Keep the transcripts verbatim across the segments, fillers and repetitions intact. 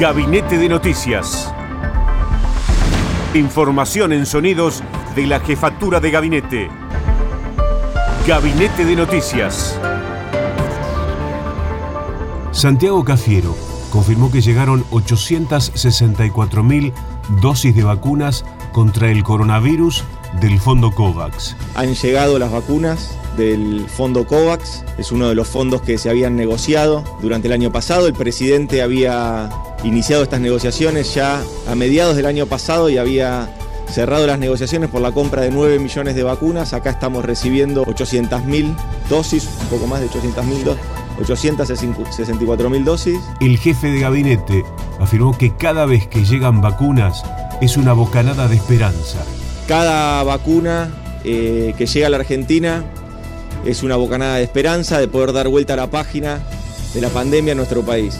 Gabinete de Noticias. Información en sonidos de la Jefatura de Gabinete. Gabinete de Noticias. Santiago Cafiero confirmó que llegaron ochocientas sesenta y cuatro mil dosis de vacunas contra el coronavirus del Fondo COVAX. Han llegado las vacunas del Fondo COVAX, es uno de los fondos que se habían negociado durante el año pasado. El presidente había iniciado estas negociaciones ya a mediados del año pasado y había cerrado las negociaciones por la compra de nueve millones de vacunas. Acá estamos recibiendo ochocientas mil dosis, un poco más de ochocientas mil dosis. ochocientas sesenta y cuatro mil dosis. El jefe de gabinete afirmó que cada vez que llegan vacunas es una bocanada de esperanza. Cada vacuna eh, que llega a la Argentina es una bocanada de esperanza de poder dar vuelta a la página de la pandemia en nuestro país.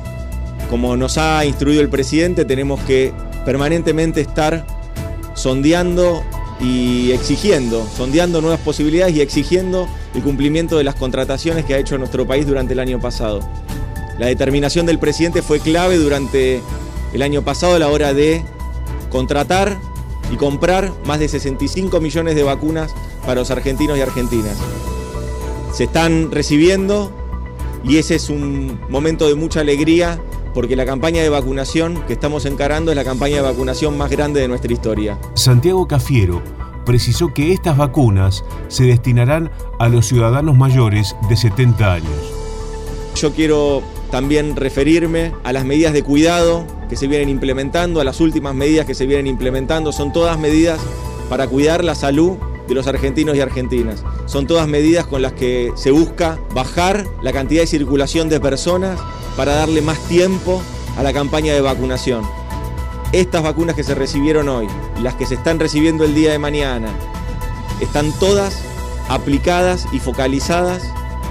Como nos ha instruido el presidente, tenemos que permanentemente estar sondeando y exigiendo, sondeando nuevas posibilidades y exigiendo el cumplimiento de las contrataciones que ha hecho nuestro país durante el año pasado. La determinación del presidente fue clave durante el año pasado a la hora de contratar y comprar más de sesenta y cinco millones de vacunas para los argentinos y argentinas. Se están recibiendo y ese es un momento de mucha alegría porque la campaña de vacunación que estamos encarando es la campaña de vacunación más grande de nuestra historia. Santiago Cafiero precisó que estas vacunas se destinarán a los ciudadanos mayores de setenta años. Yo quiero también referirme a las medidas de cuidado que se vienen implementando, a las últimas medidas que se vienen implementando. Son todas medidas para cuidar la salud de los argentinos y argentinas. Son todas medidas con las que se busca bajar la cantidad de circulación de personas para darle más tiempo a la campaña de vacunación. Estas vacunas que se recibieron hoy y las que se están recibiendo el día de mañana están todas aplicadas y focalizadas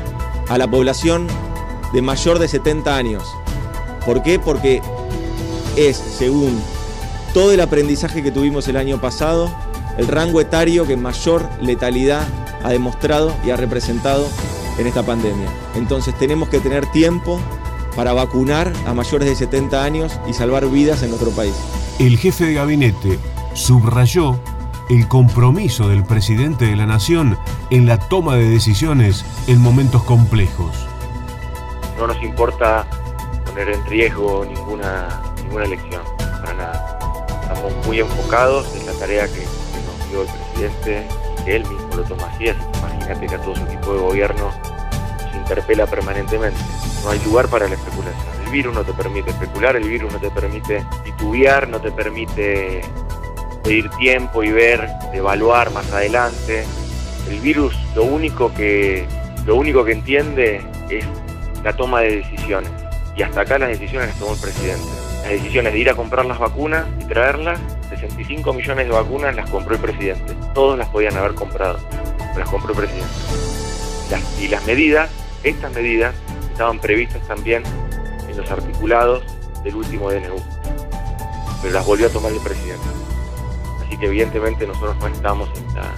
a la población de mayor de setenta años. ¿Por qué? Porque es, según todo el aprendizaje que tuvimos el año pasado, el rango etario que mayor letalidad ha demostrado y ha representado en esta pandemia. Entonces tenemos que tener tiempo para vacunar a mayores de setenta años y salvar vidas en nuestro país. El jefe de gabinete subrayó el compromiso del presidente de la Nación en la toma de decisiones en momentos complejos. No nos importa poner en riesgo ninguna, ninguna elección, para nada. Estamos muy enfocados en la tarea que, que nos dio el presidente y que él mismo lo toma así. Imagínate que a todo su equipo de gobierno se interpela permanentemente. No hay lugar para la especulación. El virus no te permite especular, el virus no te permite titubear, no te permite pedir tiempo y ver, evaluar más adelante. El virus lo único que, lo único que entiende es la toma de decisiones. Y hasta acá las decisiones las tomó el presidente. Las decisiones de ir a comprar las vacunas y traerlas, sesenta y cinco millones de vacunas las compró el presidente. Todos las podían haber comprado, pero las compró el presidente. Las, y las medidas, estas medidas, estaban previstas también en los articulados del último D N U, pero las volvió a tomar el presidente. Así que evidentemente nosotros no estamos en la,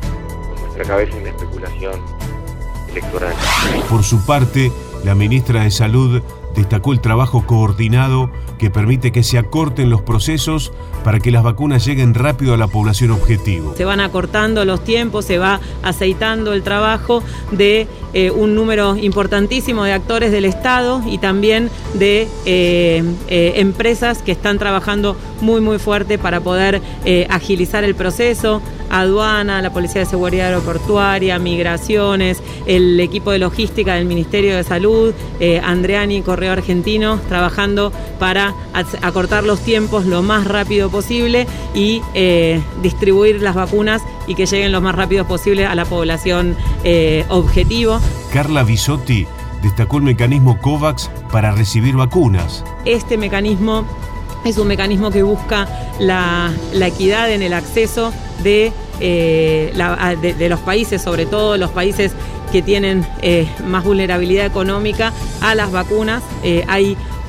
con nuestra cabeza en la especulación electoral. Por su parte, la ministra de Salud destacó el trabajo coordinado que permite que se acorten los procesos para que las vacunas lleguen rápido a la población objetivo. Se van acortando los tiempos, se va aceitando el trabajo de eh, un número importantísimo de actores del Estado y también de eh, eh, empresas que están trabajando muy muy fuerte para poder eh, agilizar el proceso. Aduana, la Policía de Seguridad Aeroportuaria, Migraciones, el equipo de logística del Ministerio de Salud, eh, Andreani, Correo Argentino, trabajando para acortar los tiempos lo más rápido posible y eh, distribuir las vacunas y que lleguen lo más rápido posible a la población eh, objetivo. Carla Bisotti destacó el mecanismo COVAX para recibir vacunas. Este mecanismo es un mecanismo que busca la, la equidad en el acceso de, eh, la, de, de los países, sobre todo los países que tienen eh, más vulnerabilidad económica, a las vacunas. Eh, hay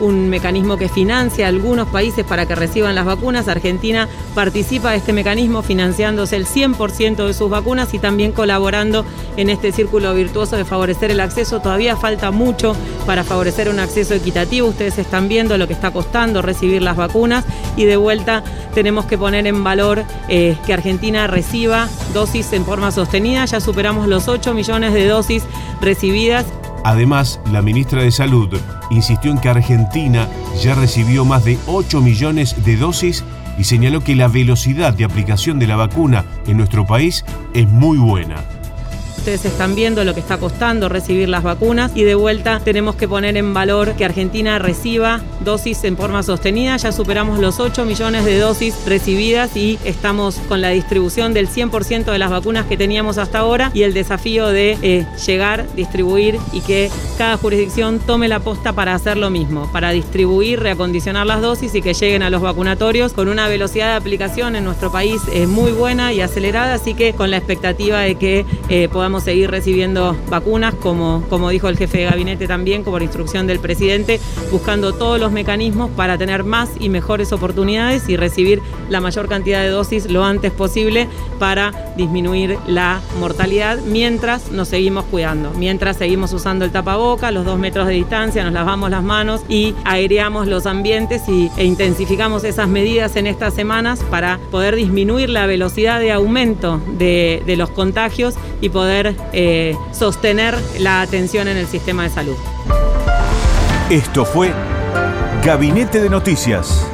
un mecanismo que financia a algunos países para que reciban las vacunas. Argentina participa de este mecanismo financiándose el cien por ciento de sus vacunas y también colaborando en este círculo virtuoso de favorecer el acceso. Todavía falta mucho para favorecer un acceso equitativo. Ustedes están viendo lo que está costando recibir las vacunas y de vuelta tenemos que poner en valor eh, que Argentina reciba dosis en forma sostenida. Ya superamos los ocho millones de dosis recibidas. Además, la ministra de Salud insistió en que Argentina ya recibió más de ocho millones de dosis y señaló que la velocidad de aplicación de la vacuna en nuestro país es muy buena. Ustedes están viendo lo que está costando recibir las vacunas y de vuelta tenemos que poner en valor que Argentina reciba dosis en forma sostenida. Ya superamos los ocho millones de dosis recibidas y estamos con la distribución del cien por ciento de las vacunas que teníamos hasta ahora y el desafío de eh, llegar, distribuir y que cada jurisdicción tome la posta para hacer lo mismo, para distribuir, reacondicionar las dosis y que lleguen a los vacunatorios con una velocidad de aplicación en nuestro país eh, muy buena y acelerada, así que con la expectativa de que eh, podamos seguir recibiendo vacunas, como, como dijo el jefe de gabinete también, como por instrucción del presidente, buscando todos los mecanismos para tener más y mejores oportunidades y recibir la mayor cantidad de dosis lo antes posible para disminuir la mortalidad mientras nos seguimos cuidando, mientras seguimos usando el tapaboca, los dos metros de distancia, nos lavamos las manos y aireamos los ambientes y, e intensificamos esas medidas en estas semanas para poder disminuir la velocidad de aumento de, de los contagios y poder eh, sostener la atención en el sistema de salud. Esto fue Gabinete de Noticias.